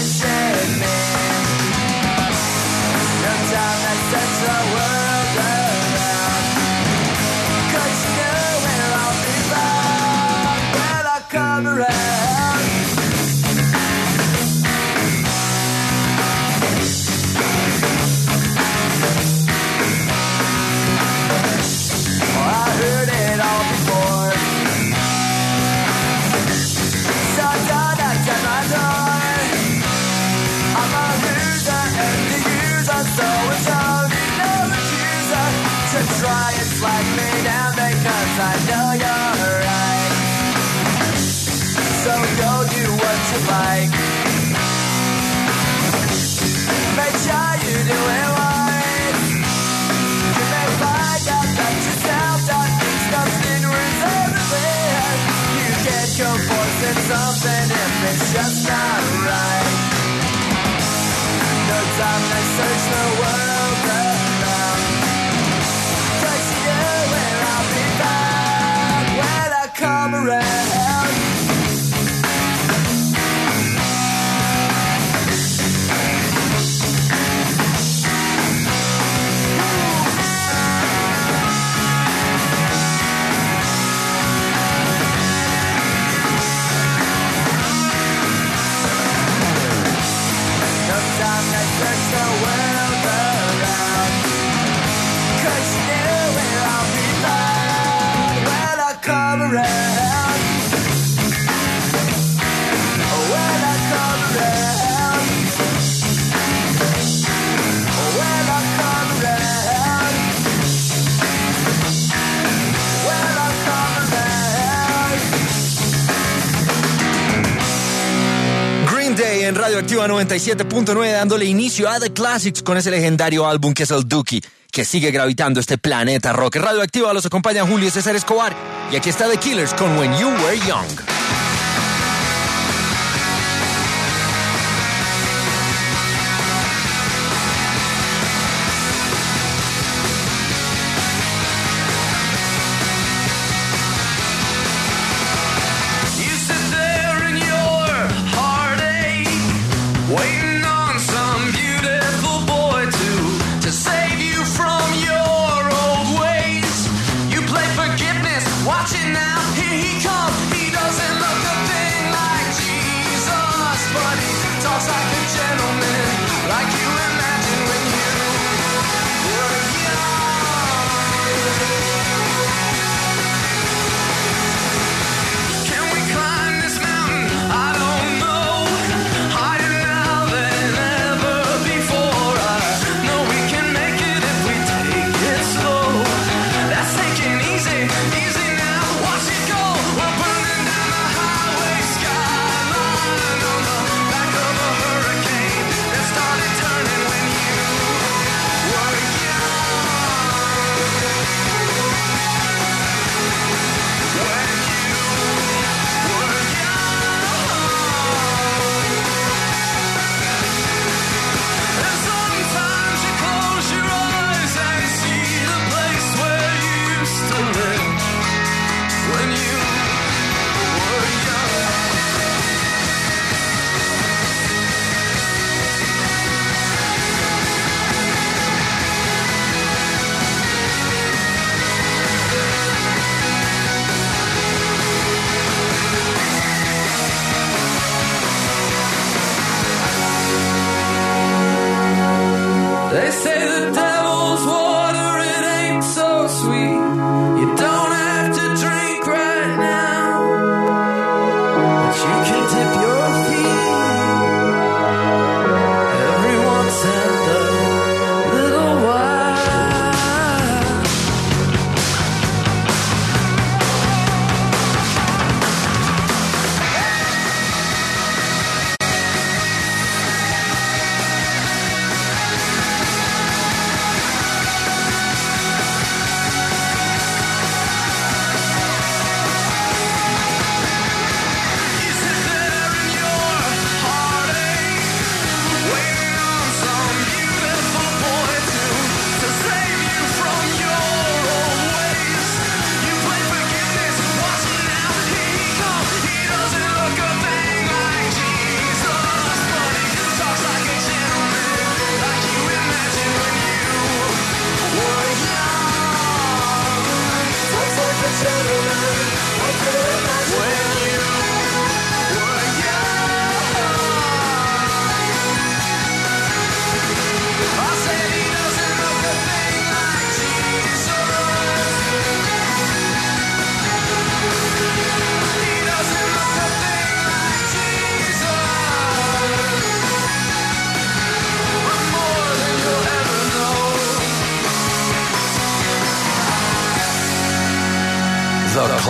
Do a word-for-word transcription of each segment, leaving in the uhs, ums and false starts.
mention me. No time that sets the world around. Cause you know where I'll be found when I come around. Oh, I heard it all before. So I got knocked at my door. I'm a loser and the user, so it's only no accuser to try and slide me down because I know you're right. So go do what you like. Make sure you do it right. You may find out that yourself don't think nothing reserved. You can't go forcing something if it's just not right. No time to search the world around. Cause you know where I'll be found when I come around. No time to search the world around. Cause you know where I'll be found when I come around. Oh, when I come around. Oh, when I come around. When I come around. Green Day en Radioactiva noventa y siete punto nueve, dándole inicio a The Classics con ese legendario álbum que es el Dookie, que sigue gravitando este planeta rock. En Radioactiva los acompaña Julio César Escobar y aquí está The Killers con When You Were Young. You sit there in your heartache, waiting on some beautiful boy to to save you from your old ways. You play forgiveness, watch it now, here he comes. He doesn't look a thing like Jesus, but he talks like a gentleman, like you imagine when you were young. Can we climb this mountain? I don't know. Higher now than ever before. I know we can make it if we take it slow. That's taking easy, easy now. Watch it go. We're burning down the highway skyline on the back of a hurricane that started turning.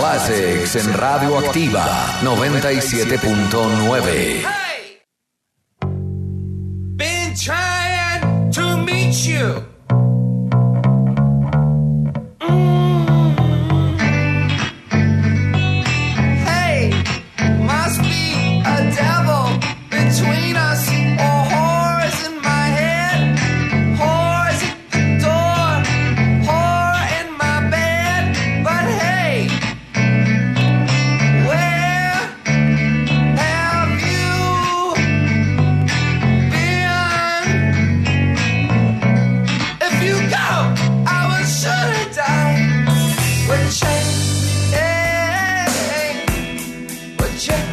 Classics en Radioactiva noventa y siete punto nueve. Hey! Been trying to meet you. Between us, or whores in my head, whores at the door, whore in my bed. But hey, where have you been? If you go, I will surely die. But change, but change.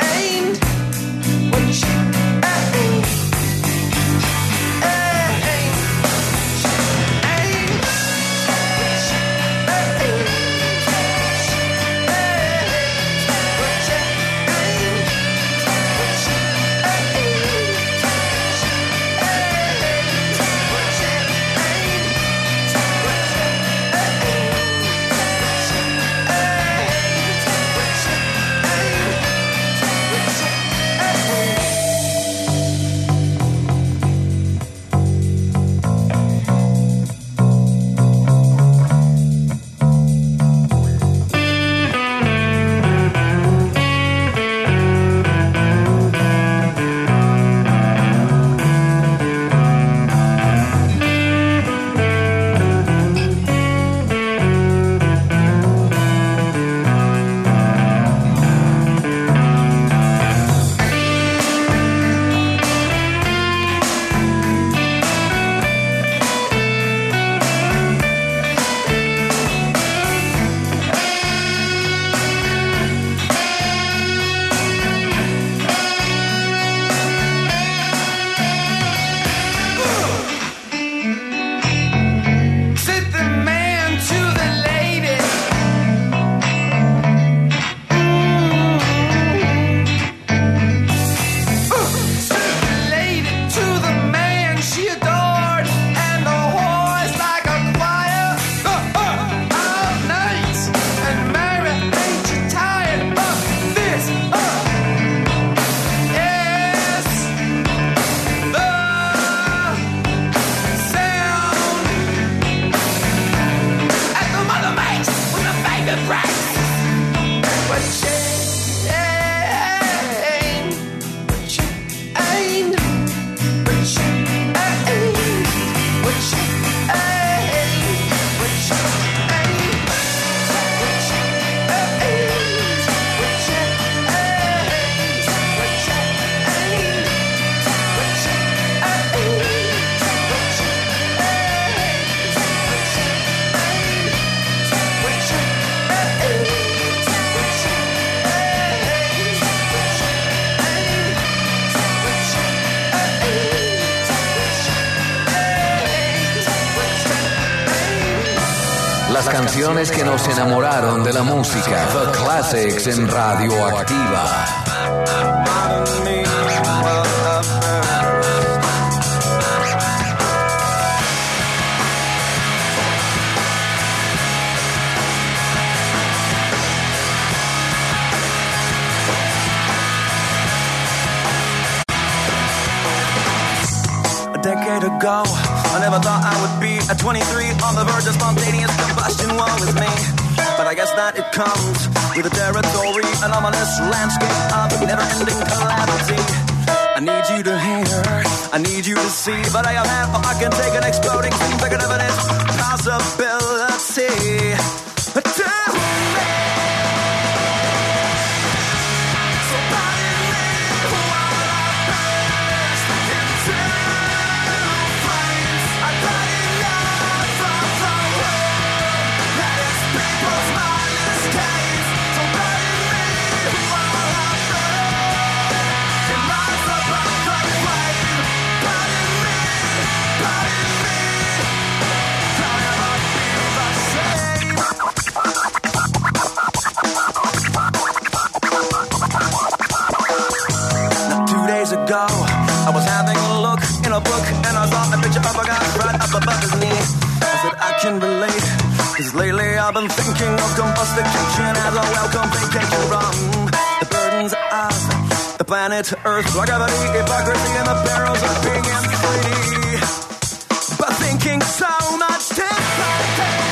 Las canciones que nos enamoraron de la música. The Classics en Radioactiva. A decade ago, I never thought I would be at twenty-three on the verge of spontaneous combustion. Woe is me, but I guess that it comes with the territory, an ominous landscape of never-ending calamity. I need you to hear, I need you to see, but I am half, I can take an exploding thing bigger than its possibility. Tell me. Ago, I was having a look in a book and I saw a picture of a guy right up above his knee. I said I can relate, 'cause Cause lately I've been thinking of combustication as a welcome vacation from the burdens of the planet Earth, gravity, hypocrisy, and the perils of being free. But thinking so much time.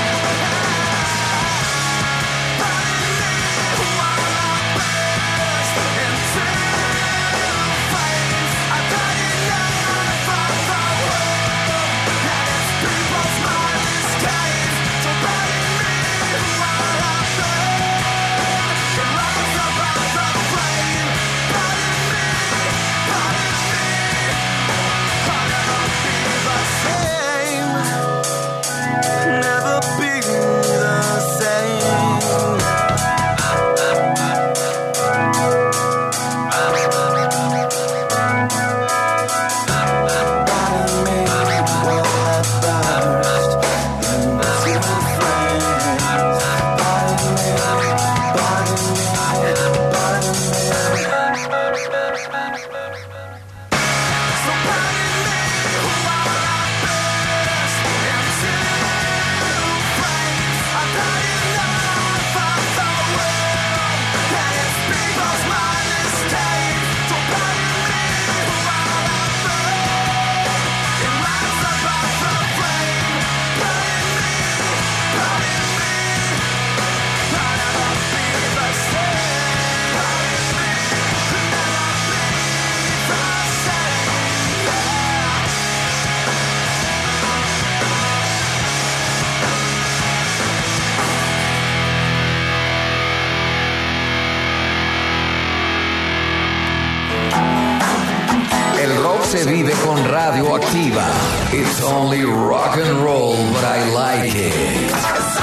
Se vive con Radioactiva. It's only rock and roll, but I like it.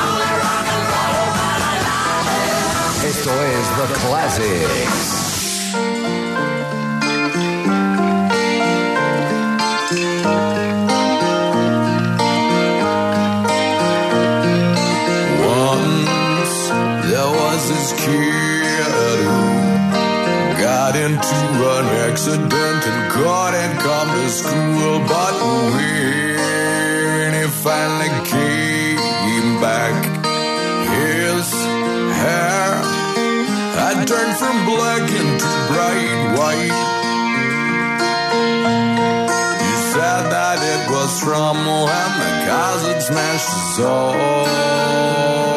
Esto es The Classics. Once there was this kid who got into an accident and couldn't come to school, but when he finally came back, his hair had turned from black into bright white. He said that it was from when the cousin smashed his soul.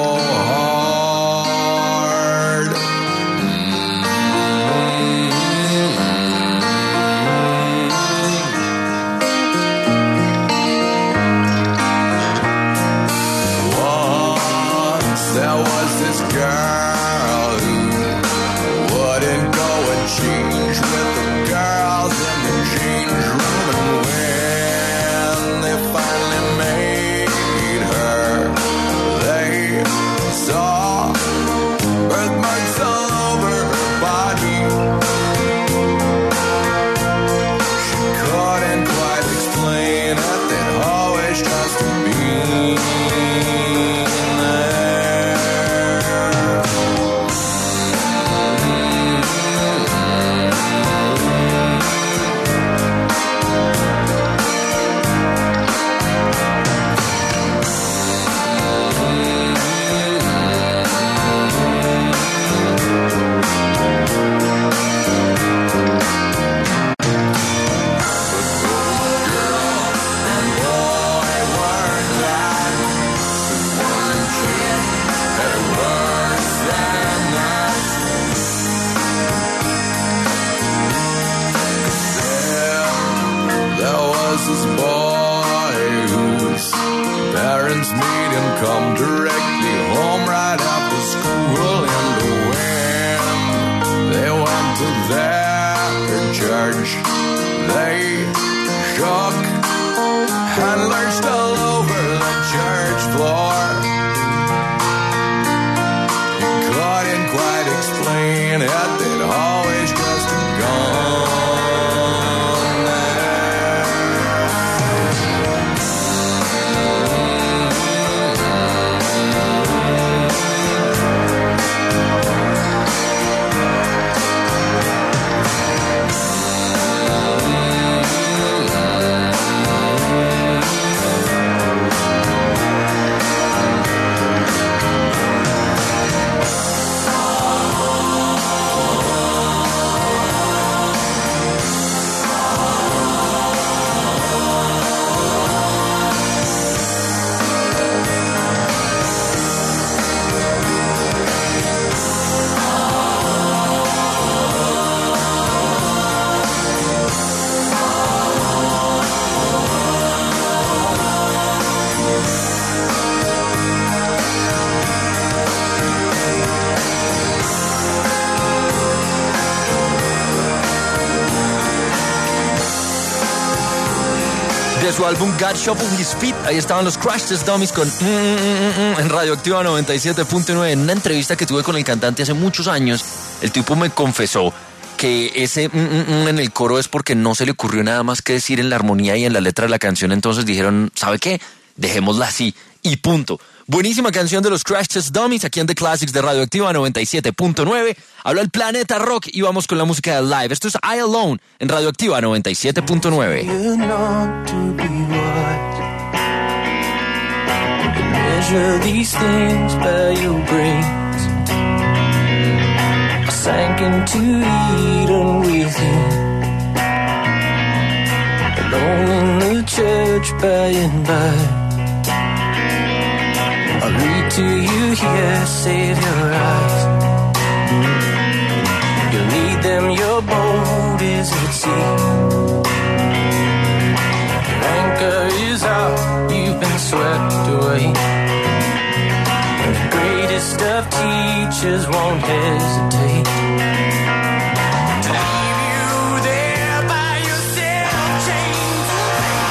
De su álbum God Shuffle His Feet, ahí estaban los Crash Test Dummies con mm, mm, mm, en Radioactiva noventa y siete punto nueve. En una entrevista que tuve con el cantante hace muchos años, el tipo me confesó que ese mm, mm, mm en el coro es porque no se le ocurrió nada más que decir en la armonía y en la letra de la canción. Entonces dijeron, ¿sabe qué? Dejémosla así y punto. Buenísima canción de los Crash Test Dummies aquí en The Classics de Radioactiva noventa y siete punto nueve. Habla el Planeta Rock y vamos con la música de live. Esto es I Alone en Radioactiva noventa y siete punto nueve. You know to be what? Measure these things by your brains. I sank into Eden with you, alone in the church by and by. I'll read to you here, save your eyes. You'll need them, your boat is at sea. Your anchor is out, you've been swept away. The greatest of teachers won't hesitate to leave you there by yourself, chained to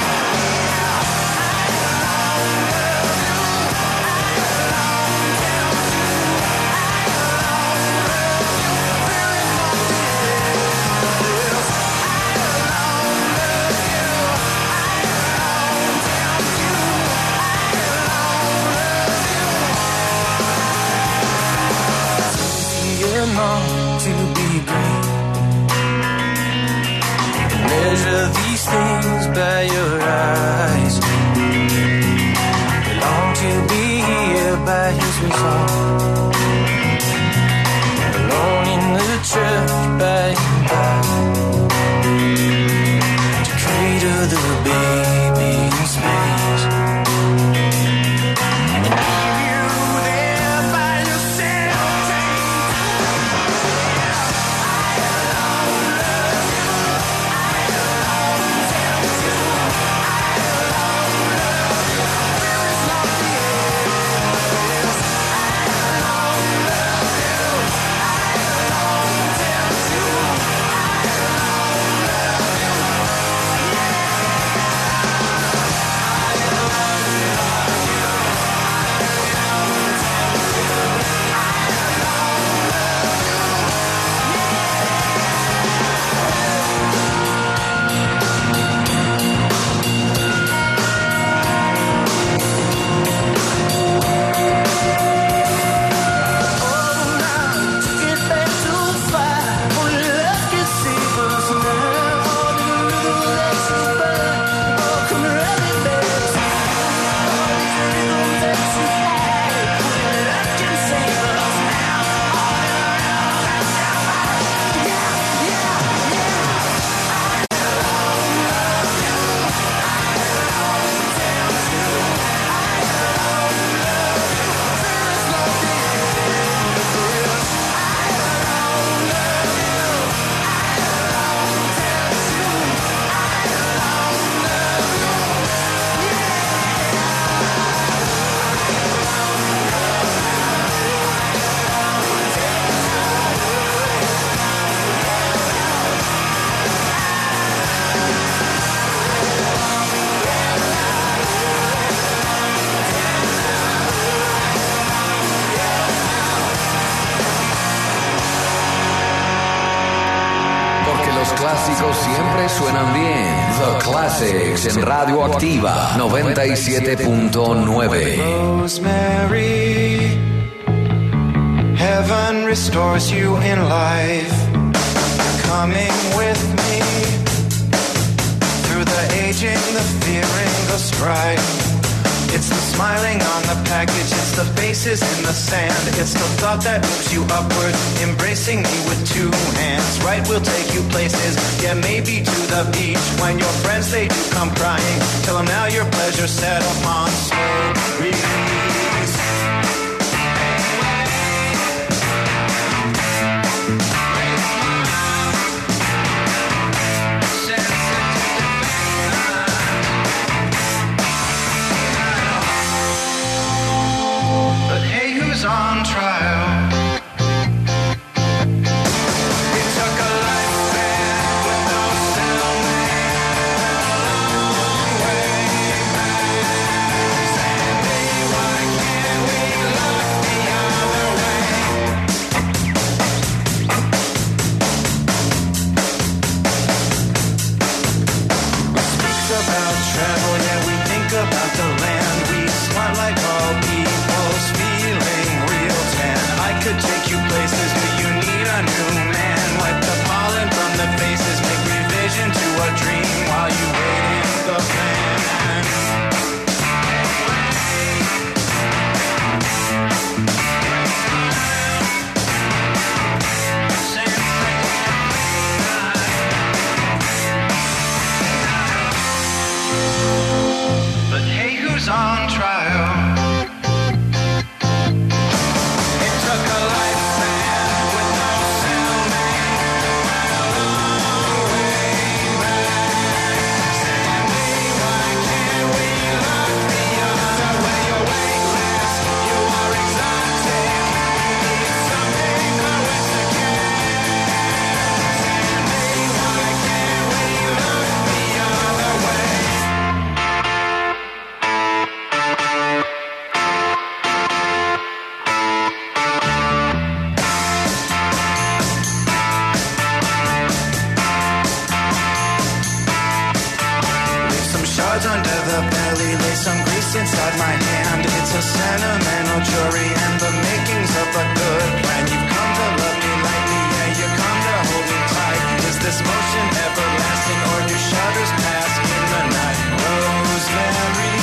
to be great. Measure these things by your eyes. You long to be here by his resolve, alone in the church by and by, to cradle the baby in space. Clásicos siempre suenan bien. The Classics en Radioactiva noventa y siete punto nueve. Rosemary, heaven restores you in life. Coming with me through the aging, the fearing, the strife. It's the smiling on the package, it's the faces in the sand. It's the thought that moves you upward, embracing me with two hands. Right, we'll take you places, yeah, maybe to the beach. When your friends, they do come crying, tell them now your pleasure set upon slow release. On trial. It took a lifespan with no settlement along the way. travel, yeah, we think about the land. We smart like all people's feeling real tan. I could take you places, but you need a new man. Wipe the pollen from the faces, make revision to a dream while you wait in the van. But hey, who's on trial? It took a lifespan with no sounding a long way back. Sandy, why can't we look the other way? You're weightless, you are exotic. You need something aristocratic. Sandy, why can't we look the other way? Leave some shards under the belly, lay some grease inside my hand. It's a sentimental jury and the makings of a good plan. You've come to love me lightly, yeah, you come to hold me tight. Is this motion everlasting or do shudders pass in the night? Rosemary,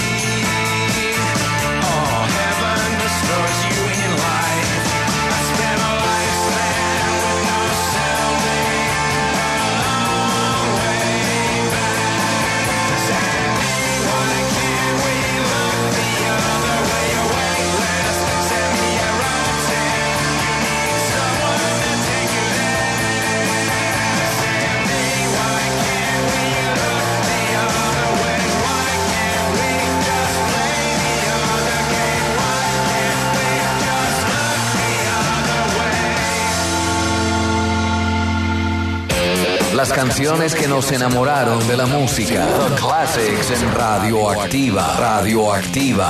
oh, heaven restores you in life. I spent a lifespan with no sounding a long way back. Sandy, why can't we look the other way? You're weightless, semi-erotic. You need someone to take you there. Sandy, why can't we look the other way? Why can't we just play the other game? Why can't we just look the other way? Las canciones que nos enamoraron de la música. The Classics en Radioactiva. Radioactiva.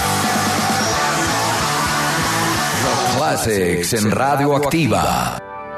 Classics en Radioactiva.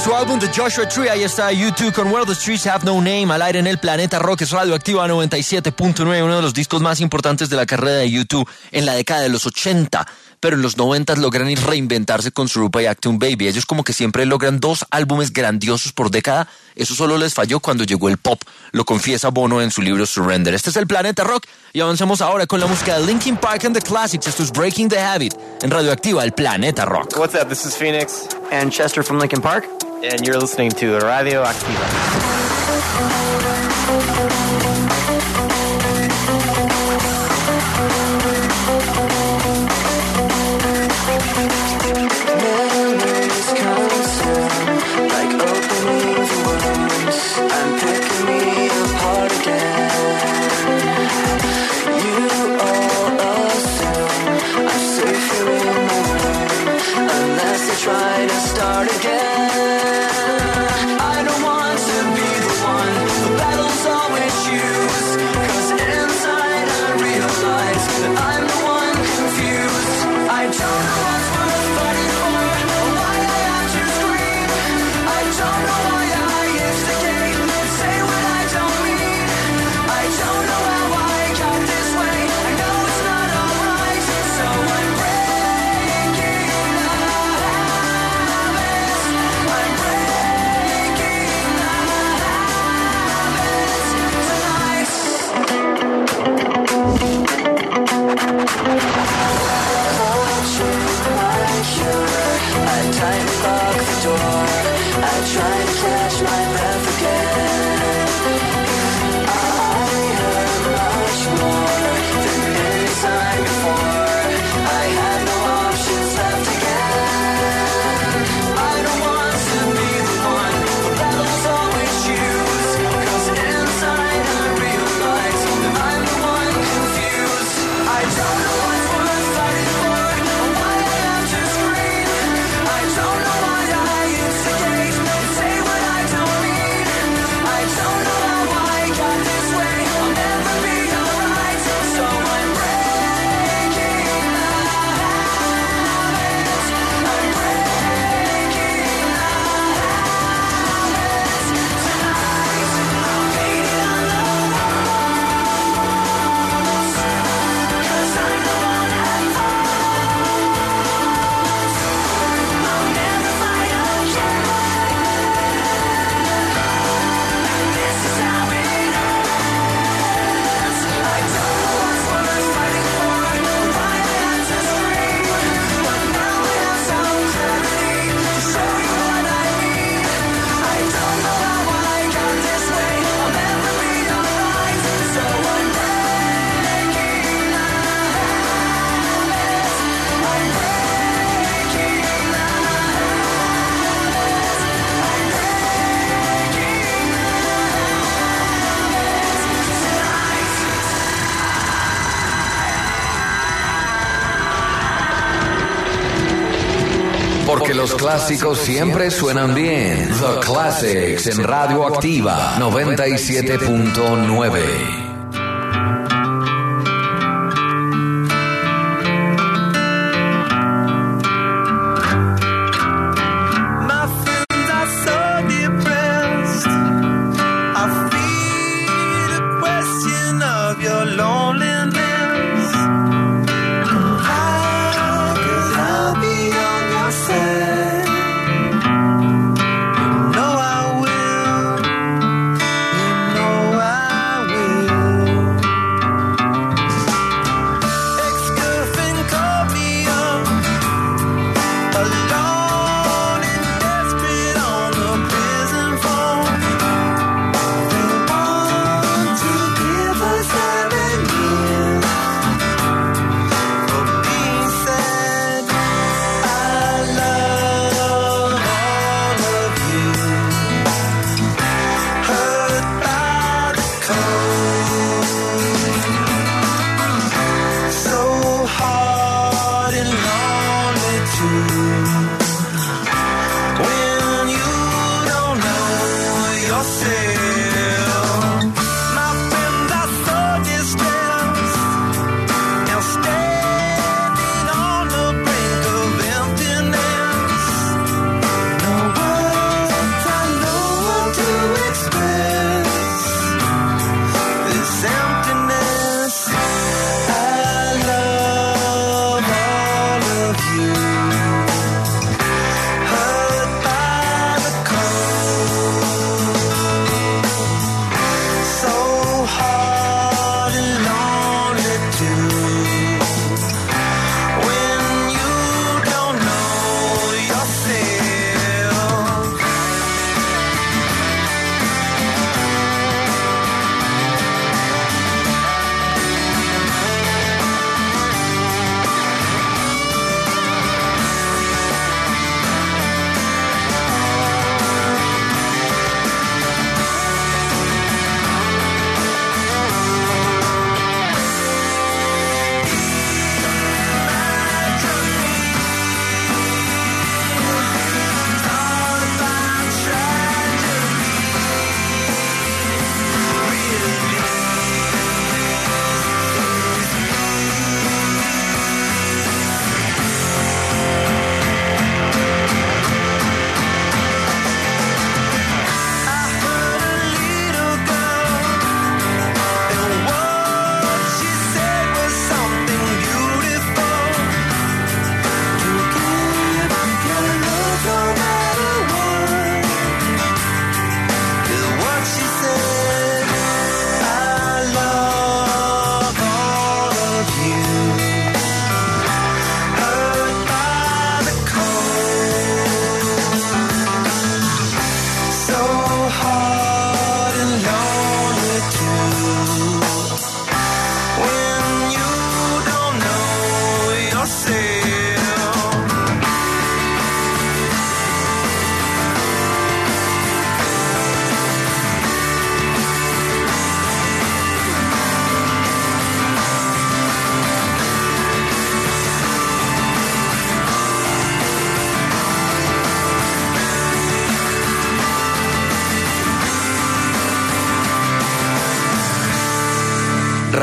su álbum The Joshua Tree, ahí está U dos con Where the Streets Have No Name, al aire en el Planeta Rock. Es Radioactiva noventa y siete punto nueve, uno de los discos más importantes de la carrera de U dos en la década de los ochenta. Pero en los noventa logran reinventarse con Surupa y Achtung Baby. Ellos como que siempre logran dos álbumes grandiosos por década. Eso solo les falló cuando llegó el pop. Lo confiesa Bono en su libro Surrender. Este es el Planeta Rock y avanzamos ahora con la música de Linkin Park and the Classics. Esto es Breaking the Habit en Radioactiva, el Planeta Rock. What's up? This is Phoenix. And Chester from Linkin Park. And you're listening to Radioactiva. Try to start again. I don't want to be the one the battles always choose. 'Cause inside I realize that I'm the one confused. I don't know what's worth fighting for, or why I have to scream. I don't know why I instigate and say what I don't mean. I don't know how I got this way. I know it's not alright, so I'm breaking up. I tightly lock the door. I try to catch my breath again. I heard much more than any time before. I had no options left again. I don't want to be the one the battles always choose. 'Cause inside I realize that I'm the one confused. I don't know what's worth fighting for, or why I have to scream. I don't know why I instigate and say what I don't mean. I don't know how I got this way. I'll never be alright, so I'm breaking the habit. I'm breaking the habit. Tonight I'm painting on the walls. 'Cause I'm the one at fault. I'll never fight again. This is how it ends. I don't know what's worth fighting for, or why I have to scream. But now I have some clarity to show you what I mean. I don't know how I got this way. I'll never be alright, so I'm breaking the habit. I'm breaking the Porque los clásicos siempre suenan bien. The Classics en Radioactiva noventa y siete punto nueve. My friends are so depressed. I feel the question of your loneliness. How could I be on your side? You know I will. You know I will.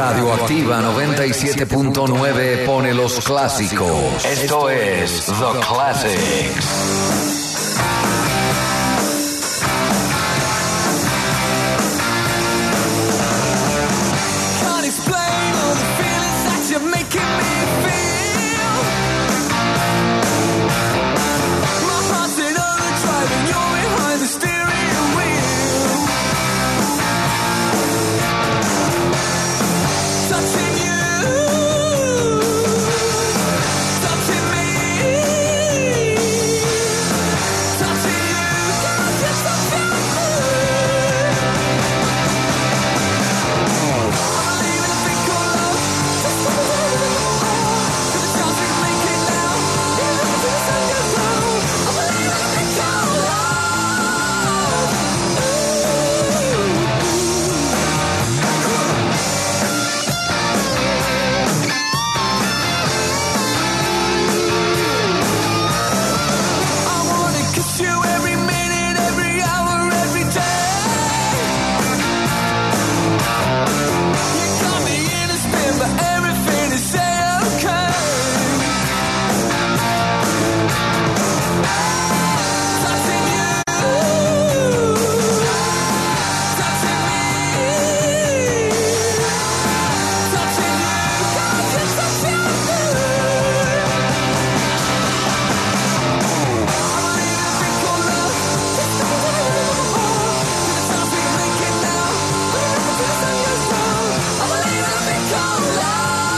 Radioactiva noventa y siete punto nueve pone los clásicos. Esto es The Classics. Can't explain all the feelings that you're making me feel. My heart's in overdrive and you're behind the steering wheel. Touching you, touching me, touching you, God, you're so good. I believe in a thing called love, just for the love of my heart. With the chance we can make it now, even if the sun goes down. I believe in a thing called love. I wanna kiss you every minute, every hour, every day. You got me in a spin, but everything is say okay. Touching you, touching me, touching you, God, you're so good. I believe in a thing called love, just for the love of my heart. With the chance we can make it now, even if the sun goes down. I believe in a thing called love.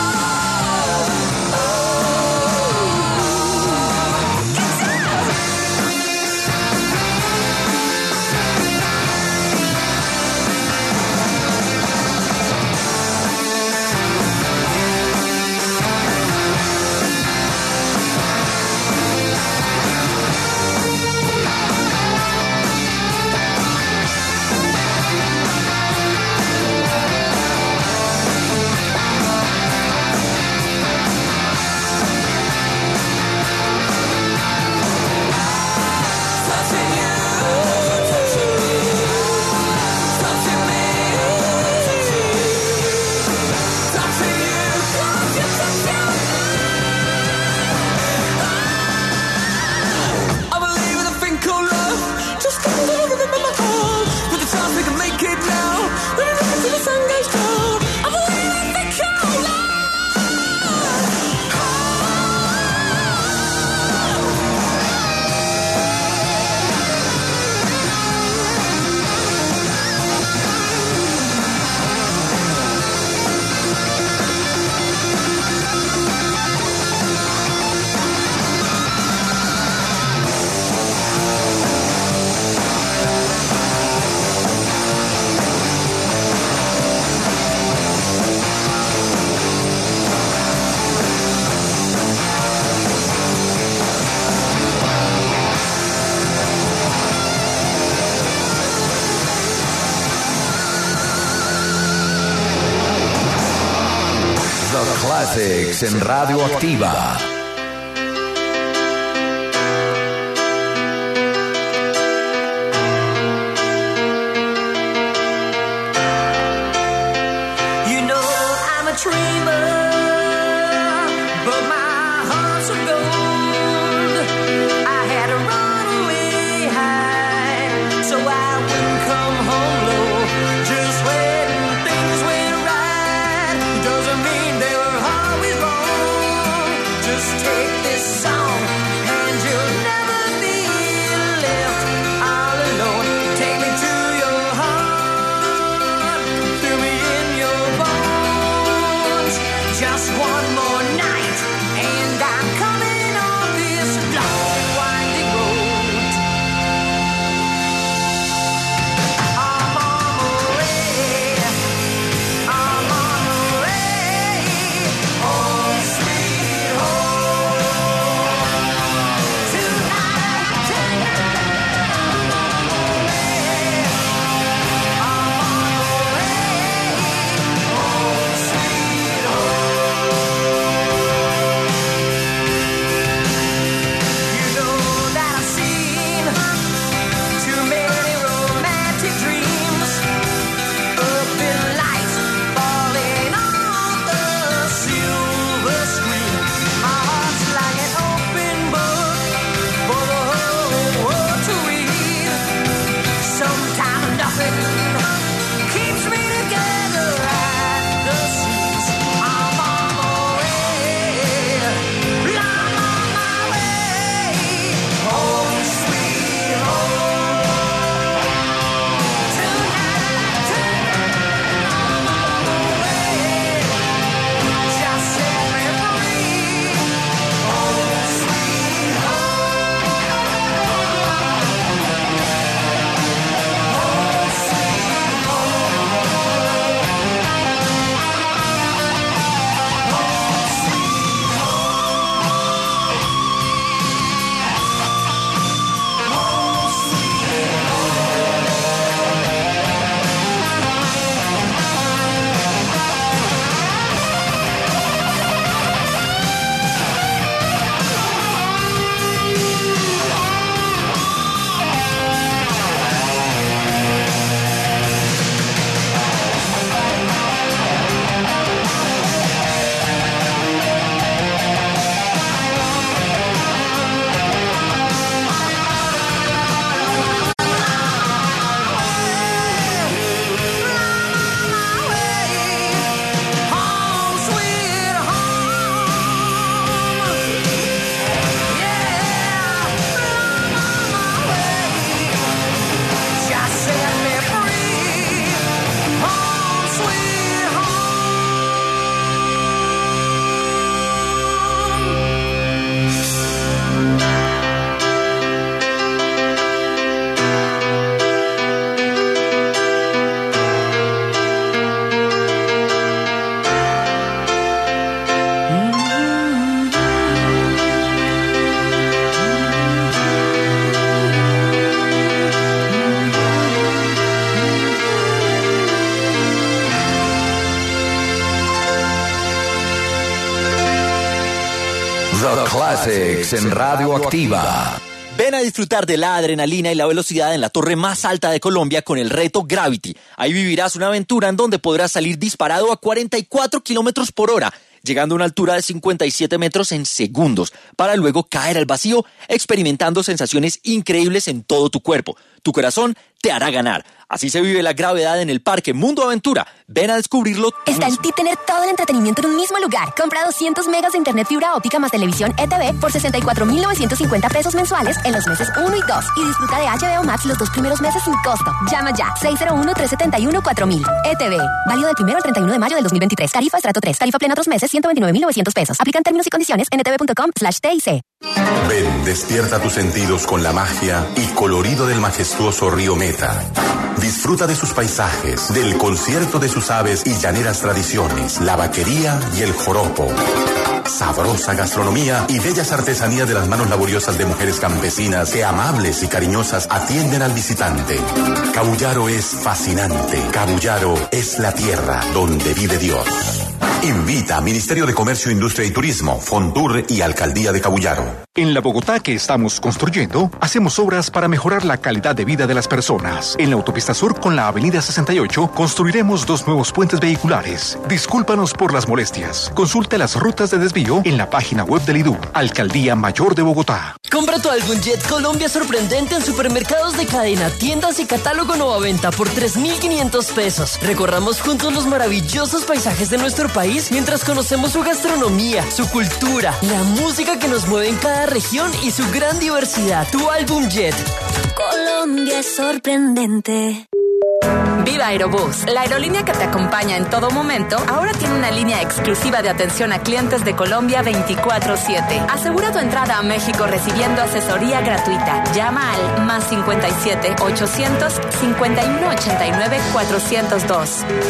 Touching you, touching me, touching me, touching you, God, you're so good. I believe in a thing called love, just for the love of my heart. With the chance we can make it now, even if the sun goes down. I believe in a thing called love. The Classics en Radioactiva. You know I'm a dreamer, but my heart's of gold. I had to run away high, so I wouldn't come home low. Just when things went right, doesn't mean they were always wrong. Just take this song, and you'll never be left all alone. Take me to your heart, fill me in your bones. Just one more night, and I'm coming on this long and winding road. Classics en Radioactiva. Ven a disfrutar de la adrenalina y la velocidad en la torre más alta de Colombia con el reto Gravity. Ahí vivirás una aventura en donde podrás salir disparado a cuarenta y cuatro kilómetros por hora, llegando a una altura de cincuenta y siete metros en segundos, para luego caer al vacío, experimentando sensaciones increíbles en todo tu cuerpo. Tu corazón te hará ganar. Así se vive la gravedad en el Parque Mundo Aventura. Ven a descubrirlo tú Está en mismo. ti tener todo el entretenimiento en un mismo lugar. Compra doscientos megas de internet fibra óptica más televisión E T V por sesenta y cuatro mil novecientos cincuenta pesos mensuales en los meses uno y dos. Y disfruta de H B O Max los dos primeros meses sin costo. Llama ya. seis cero uno, tres siete uno, cuatro mil. E T V. Válido del primero al treinta y uno de mayo del dos mil veintitrés. Tarifa estrato tres. Tarifa plena otros meses, ciento veintinueve mil novecientos pesos. Aplican términos y condiciones en etv.com slash TIC. Ven, despierta tus sentidos con la magia y colorido del majestuoso río Meta. Disfruta de sus paisajes, del concierto de sus aves y llaneras tradiciones, la vaquería y el joropo. Sabrosa gastronomía y bellas artesanías de las manos laboriosas de mujeres campesinas que amables y cariñosas atienden al visitante. Cabullaro es fascinante. Cabullaro es la tierra donde vive Dios. Invita a Ministerio de Comercio, Industria y Turismo, Fontur y Alcaldía de Cabullaro. En la Bogotá que estamos construyendo, hacemos obras para mejorar la calidad de vida de las personas. En la autopista sur con la avenida sesenta y ocho, construiremos dos nuevos puentes vehiculares. Discúlpanos por las molestias. Consulte las rutas de desvío en la página web del I D U, Alcaldía Mayor de Bogotá. Compra tu álbum Jet Colombia sorprendente en supermercados de cadena, tiendas y catálogo Nuevaventa por tres mil quinientos pesos. Recorramos juntos los maravillosos paisajes de nuestro país mientras conocemos su gastronomía, su cultura, la música que nos mueve en cada región y su gran diversidad. Tu álbum Jet. Colombia es sorprendente. Viva Aerobús, la aerolínea que te acompaña en todo momento, ahora tiene una línea exclusiva de atención a clientes de Colombia veinticuatro siete. Asegura tu entrada a México recibiendo asesoría gratuita. Llama al más cincuenta y siete, ochocientos, cincuenta y uno ochenta y nueve, cuatrocientos dos.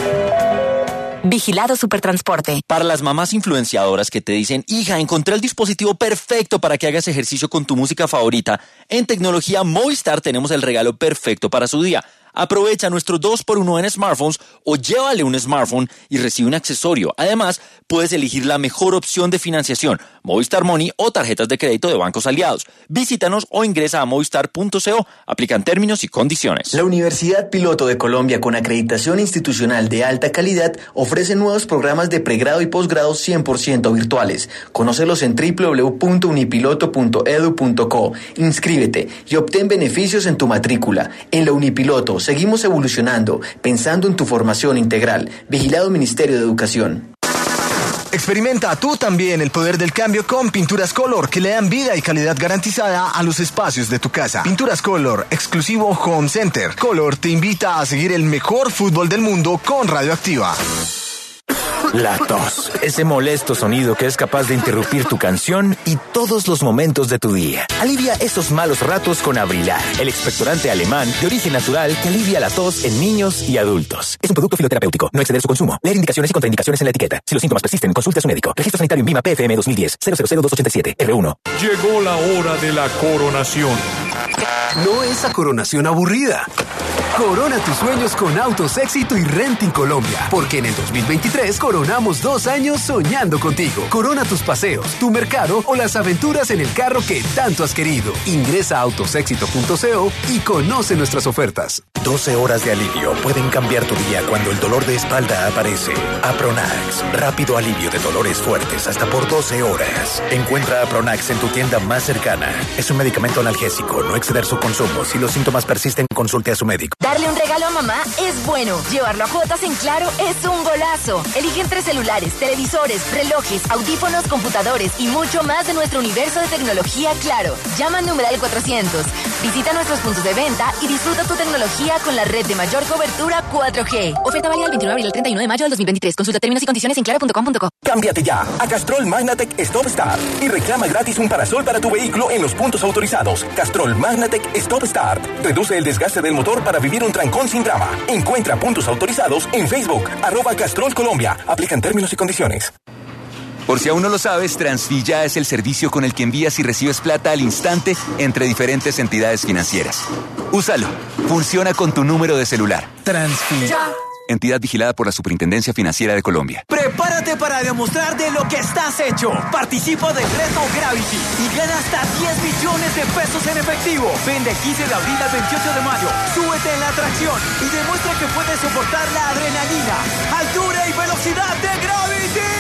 Vigilado Supertransporte. Para las mamás influenciadoras que te dicen, hija, encontré el dispositivo perfecto para que hagas ejercicio con tu música favorita, en Tecnología Movistar tenemos el regalo perfecto para su día. Aprovecha nuestro dos por uno en smartphones o llévale un smartphone y recibe un accesorio. Además, puedes elegir la mejor opción de financiación, Movistar Money o tarjetas de crédito de bancos aliados. Visítanos o ingresa a movistar punto co. Aplican términos y condiciones. La Universidad Piloto de Colombia, con acreditación institucional de alta calidad, ofrece nuevos programas de pregrado y posgrado cien por ciento virtuales. Conócelos en doble u doble u doble u punto unipiloto punto edu punto co. Inscríbete y obtén beneficios en tu matrícula. En la Unipiloto seguimos evolucionando, pensando en tu formación integral. Vigilado Ministerio de Educación. Experimenta tú también el poder del cambio con Pinturas Color, que le dan vida y calidad garantizada a los espacios de tu casa. Pinturas Color, exclusivo Home Center. Color te invita a seguir el mejor fútbol del mundo con Radioactiva. La tos, ese molesto sonido que es capaz de interrumpir tu canción y todos los momentos de tu día. Alivia esos malos ratos con Abrilar, el expectorante alemán de origen natural que alivia la tos en niños y adultos. Es un producto filoterapéutico, no exceder su consumo. Leer indicaciones y contraindicaciones en la etiqueta. Si los síntomas persisten, consulte a su médico. Registro sanitario en Vima P F M dos mil diez, cero cero cero dos ochenta y siete, R uno. Llegó la hora de la coronación. No esa coronación aburrida. Corona tus sueños con Autos Éxito y Renting Colombia, porque en el dos mil veintitrés coronamos dos años soñando contigo. Corona tus paseos, tu mercado o las aventuras en el carro que tanto has querido. Ingresa a autos éxito punto co y conoce nuestras ofertas. doce horas de alivio pueden cambiar tu día cuando el dolor de espalda aparece. Apronax, rápido alivio de dolores fuertes hasta por doce horas. Encuentra Apronax en tu tienda más cercana. Es un medicamento analgésico, no exceder su consumo. Si los síntomas persisten, consulte a su médico. Darle un regalo a mamá es bueno. Llevarlo a cuotas en Claro es un golazo. Elige entre celulares, televisores, relojes, audífonos, computadores y mucho más de nuestro universo de tecnología Claro. Llama al numeral cuatrocientos. Visita nuestros puntos de venta y disfruta tu tecnología con la red de mayor cobertura cuatro G. Oferta válida del veintiuno de abril al treinta y uno de mayo del dos mil veintitrés. Consulta términos y condiciones en claro punto com punto co. Cámbiate ya a Castrol Magnatec Stop Start y reclama gratis un parasol para tu vehículo en los puntos autorizados. Castrol Magnatec Stop Start. Reduce el desgaste del motor para vivir un trancón sin drama. Encuentra puntos autorizados en Facebook, arroba Castrol Colombia. Aplican términos y condiciones. Por si aún no lo sabes, Transfilla es el servicio con el que envías y recibes plata al instante entre diferentes entidades financieras. Úsalo. Funciona con tu número de celular. Transfilla. entidad vigilada por la Superintendencia Financiera de Colombia. Prepárate para demostrar de lo que estás hecho. Participa del reto Gravity y gana hasta diez millones de pesos en efectivo. Ven del quince de abril al veintiocho de mayo. Súbete en la atracción y demuestra que puedes soportar la adrenalina, altura y velocidad de Gravity.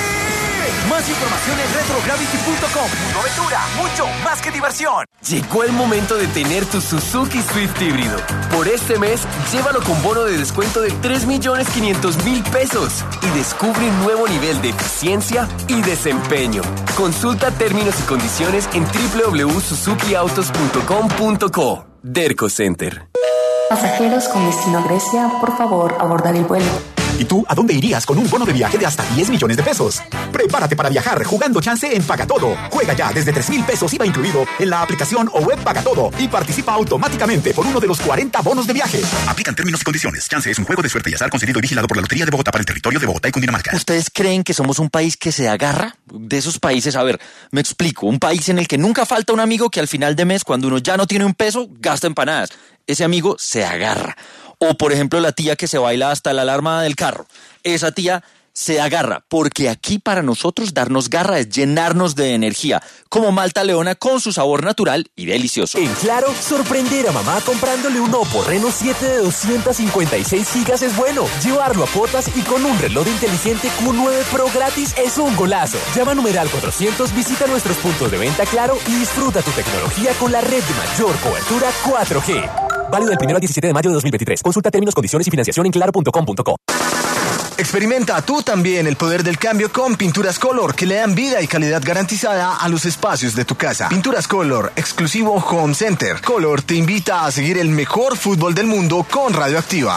Más información en retrogravity punto com. Una aventura, mucho más que diversión. Llegó el momento de tener tu Suzuki Swift híbrido. Por este mes, llévalo con bono de descuento de tres millones quinientos mil pesos y descubre un nuevo nivel de eficiencia y desempeño. Consulta términos y condiciones en doble u doble u doble u punto suzuki autos punto com punto co. Derco Center. Pasajeros con destino a Grecia, por favor, abordar el vuelo. ¿Y tú a dónde irías con un bono de viaje de hasta diez millones de pesos? Prepárate para viajar jugando chance en Pagatodo. Juega ya desde tres mil pesos I V A incluido en la aplicación o web Pagatodo y participa automáticamente por uno de los cuarenta bonos de viaje. Aplican términos y condiciones. Chance es un juego de suerte y azar concedido y vigilado por la Lotería de Bogotá para el territorio de Bogotá y Cundinamarca. ¿Ustedes creen que somos un país que se agarra? De esos países, a ver, me explico. Un país en el que nunca falta un amigo que al final de mes, cuando uno ya no tiene un peso, gasta empanadas. Ese amigo se agarra. O, por ejemplo, la tía que se baila hasta la alarma del carro. Esa tía se agarra, porque aquí para nosotros darnos garra es llenarnos de energía, como Malta Leona con su sabor natural y delicioso. En Claro, sorprender a mamá comprándole un Oppo Reno siete de doscientos cincuenta y seis gigas es bueno. Llevarlo a cuotas y con un reloj inteligente Q nueve Pro gratis es un golazo. Llama a numeral cuatrocientos, visita nuestros puntos de venta Claro y disfruta tu tecnología con la red de mayor cobertura cuatro G. Válido del primero al diecisiete de mayo de dos mil veintitrés. Consulta términos, condiciones y financiación en claro punto com punto co. Experimenta tú también el poder del cambio con Pinturas Color, que le dan vida y calidad garantizada a los espacios de tu casa. Pinturas Color, exclusivo Home Center. Color te invita a seguir el mejor fútbol del mundo con Radioactiva.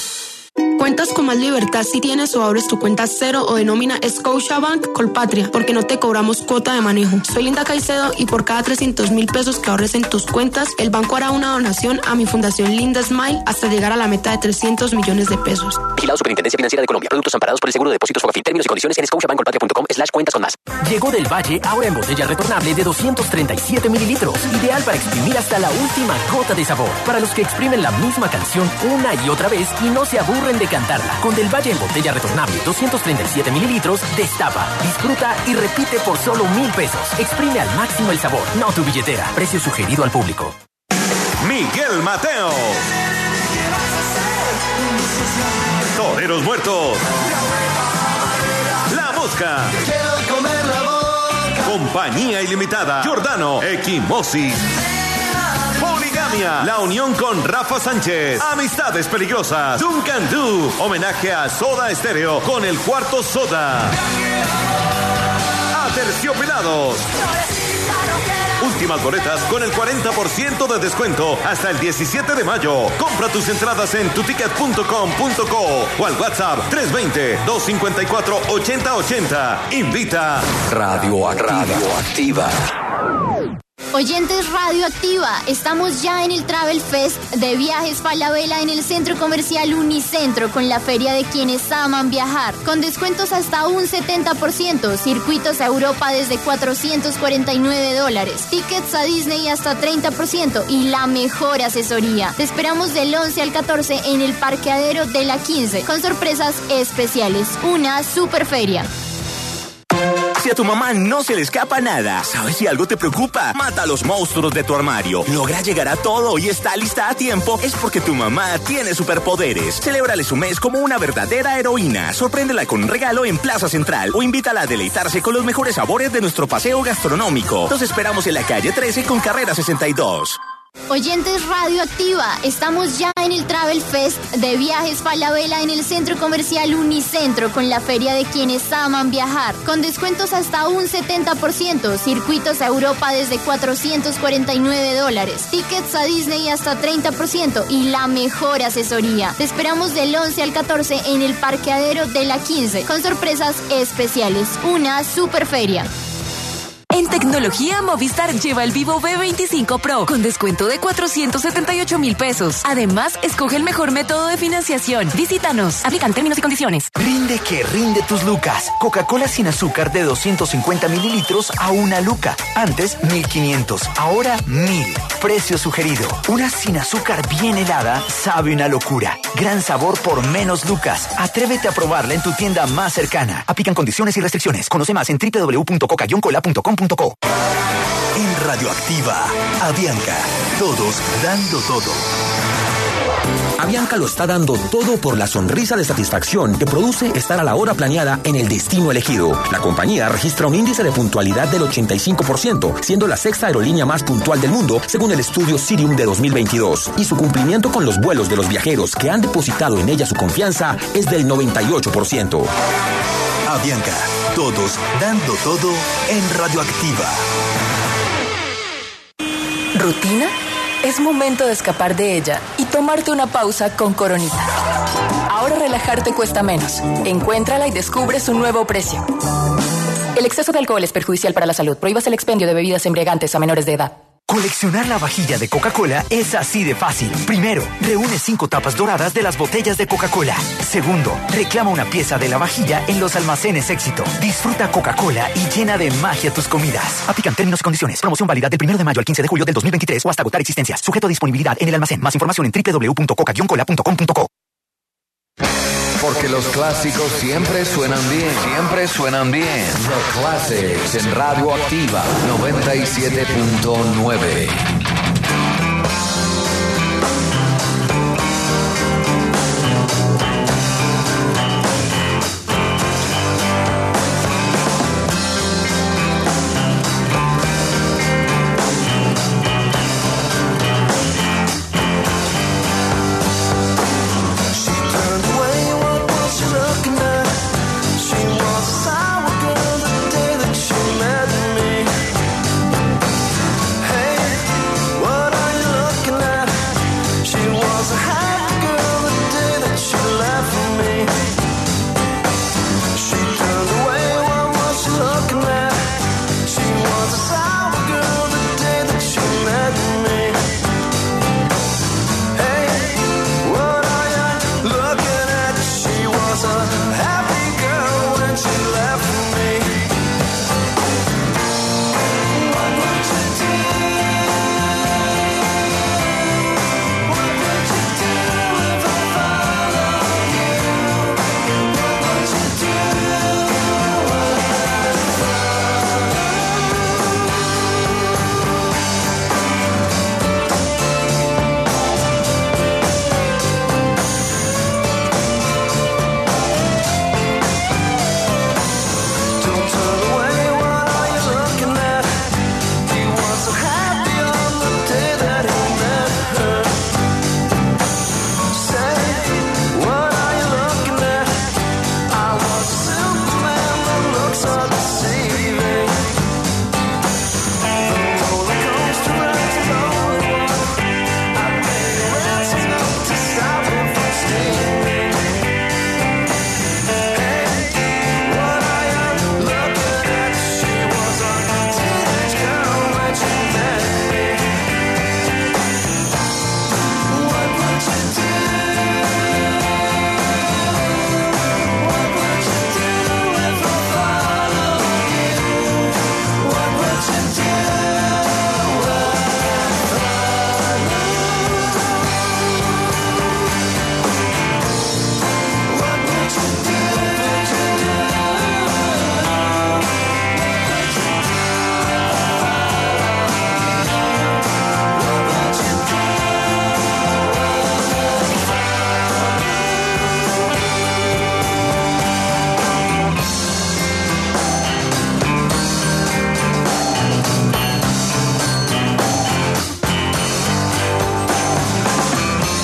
Cuentas con más libertad si tienes o abres tu cuenta cero o de nómina Scotiabank Colpatria, porque no te cobramos cuota de manejo. Soy Linda Caicedo y por cada trescientos mil pesos que ahorres en tus cuentas, el banco hará una donación a mi fundación Linda Smile hasta llegar a la meta de trescientos millones de pesos. Vigilado Superintendencia Financiera de Colombia. Productos amparados por el Seguro de Depósitos Fogafín. Términos y condiciones en scotiabank colpatria punto com slash cuentas con más. Llegó del Valle, ahora en botella retornable de doscientos treinta y siete mililitros. Ideal para exprimir hasta la última gota de sabor. Para los que exprimen la misma canción una y otra vez y no se aburren de cantarla. Con Del Valle en botella retornable doscientos treinta y siete mililitros, destapa, disfruta y repite por solo mil pesos. Exprime al máximo el sabor, no tu billetera. Precio sugerido al público. Miguel Mateo. Toreros Muertos. La Mosca. Compañía Ilimitada. Giordano. Equimosis. Poligamia. La unión con Rafa Sánchez. Amistades peligrosas. Duncan Du. Homenaje a Soda Stereo con el cuarto Soda. Aterciopelados. Últimas boletas con el cuarenta por ciento de descuento hasta el diecisiete de mayo. Compra tus entradas en tuticket punto com punto co o al WhatsApp tres dos cero, dos cinco cuatro, ocho cero ocho cero. Invita Radioactiva. Radioactiva. Oyentes Radioactiva, estamos ya en el Travel Fest de Viajes Falabella en el Centro Comercial Unicentro con la feria de quienes aman viajar, con descuentos hasta un setenta por ciento, circuitos a Europa desde cuatrocientos cuarenta y nueve dólares, tickets a Disney hasta treinta por ciento y la mejor asesoría. Te esperamos del once al catorce en el parqueadero de la quince, con sorpresas especiales, una super feria. Si a tu mamá no se le escapa nada, ¿sabes si algo te preocupa? Mata a los monstruos de tu armario. Logra llegar a todo y está lista a tiempo. Es porque tu mamá tiene superpoderes. Celébrale su mes como una verdadera heroína. Sorpréndela con un regalo en Plaza Central o invítala a deleitarse con los mejores sabores de nuestro paseo gastronómico. Los esperamos en la calle trece con carrera sesenta y dos. Oyentes Radioactiva, estamos ya en el Travel Fest de Viajes Falabella en el Centro Comercial Unicentro con la feria de quienes aman viajar, con descuentos hasta un setenta por ciento, circuitos a Europa desde cuatrocientos cuarenta y nueve dólares, tickets a Disney hasta treinta por ciento y la mejor asesoría. Te esperamos del once al catorce en el parqueadero de la quince, con sorpresas especiales, una super feria. En tecnología, Movistar lleva el Vivo V veinticinco Pro con descuento de cuatrocientos setenta y ocho mil pesos. Además, escoge el mejor método de financiación. Visítanos. Aplican términos y condiciones. Rinde que rinde tus lucas. Coca-Cola sin azúcar de doscientos cincuenta mililitros a una luca. Antes, mil quinientos. Ahora, mil. Precio sugerido. Una sin azúcar bien helada sabe una locura. Gran sabor por menos lucas. Atrévete a probarla en tu tienda más cercana. Aplican condiciones y restricciones. Conoce más en doble u doble u doble u punto coca cola punto com punto co. En Radioactiva, Avianca, todos dando todo. Avianca lo está dando todo por la sonrisa de satisfacción que produce estar a la hora planeada en el destino elegido. La compañía registra un índice de puntualidad del ochenta y cinco por ciento, siendo la sexta aerolínea más puntual del mundo, según el estudio Cirium de dos mil veintidós. Y su cumplimiento con los vuelos de los viajeros que han depositado en ella su confianza es del noventa y ocho por ciento. Avianca, todos dando todo en Radioactiva. ¿Rutina? Es momento de escapar de ella y tomarte una pausa con Coronita. Ahora relajarte cuesta menos. Encuéntrala y descubre su nuevo precio. El exceso de alcohol es perjudicial para la salud. Prohíbas el expendio de bebidas embriagantes a menores de edad. Coleccionar la vajilla de Coca-Cola es así de fácil. Primero, reúne cinco tapas doradas de las botellas de Coca-Cola. Segundo, reclama una pieza de la vajilla en los almacenes Éxito. Disfruta Coca-Cola y llena de magia tus comidas. Aplican términos y condiciones. Promoción válida del primero de mayo al quince de julio del dos mil veintitrés o hasta agotar existencias. Sujeto a disponibilidad en el almacén. Más información en doble u doble u doble u punto coca cola punto com punto co. Porque los clásicos siempre suenan bien. Siempre suenan bien. The Classics en Radioactiva noventa y siete punto nueve.